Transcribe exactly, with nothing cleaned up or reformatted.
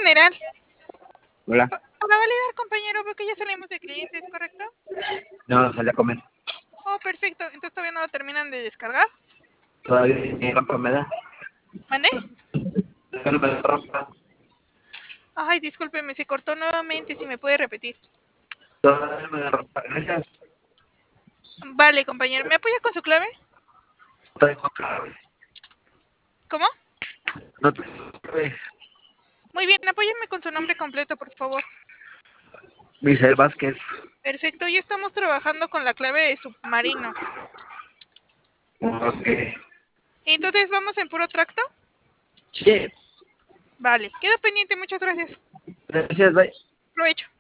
general. Hola. Para validar, compañero, veo que ya salimos de clientes, ¿correcto? No, salí a comer. Oh, perfecto. Entonces todavía no lo terminan de descargar. Todavía ni ropa me da. ¿Mande? Todavía no me da ropa. Ay, discúlpeme, se cortó nuevamente, si me puede repetir. Todavía no me da ropa. Gracias. Vale, compañero. ¿Me apoya con su clave? No tengo clave. ¿Cómo? No tengo clave. Muy bien, apóyeme con su nombre completo, por favor. Misael Vázquez. Perfecto, ya estamos trabajando con la clave de submarino. Ok. Entonces, ¿vamos en puro tracto? Sí. Vale, quedo pendiente, muchas gracias. Gracias, bye. Provecho.